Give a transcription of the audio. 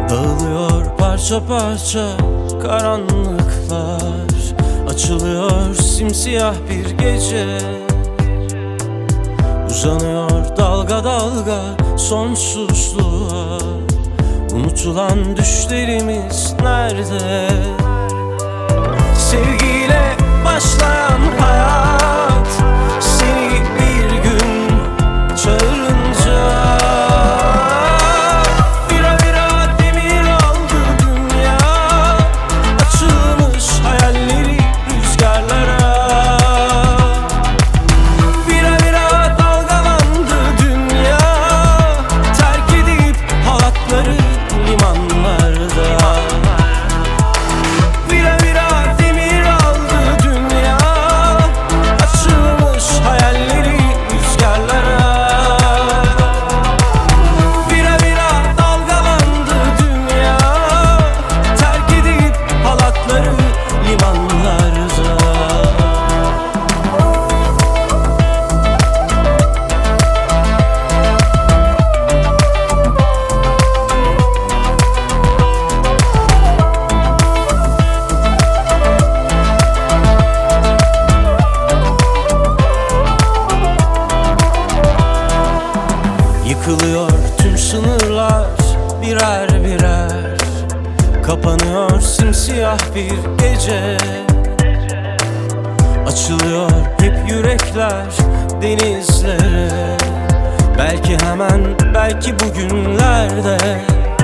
Dağılıyor parça parça karanlıklar, açılıyor simsiyah bir gece. Uzanıyor dalga dalga sonsuzluğa, unutulan düşlerimiz nerede? Sevgiyle başlayan hayat seni bir gün çağırınca bira bira demir aldı dünya, açılmış hayalleri rüzgarlara. Bira bira dalgalandı dünya, terk edip halatları limanlarda. Bira bira demir aldı dünya, açılmış hayalleri rüzgarlara. Bira bira dalgalandı dünya, terk edip halatları limanlarda. Yıkılıyor tüm sınırlar birer birer, kapanıyor simsiyah bir gece. Açılıyor hep yürekler denizlere, belki hemen belki bugünlerde.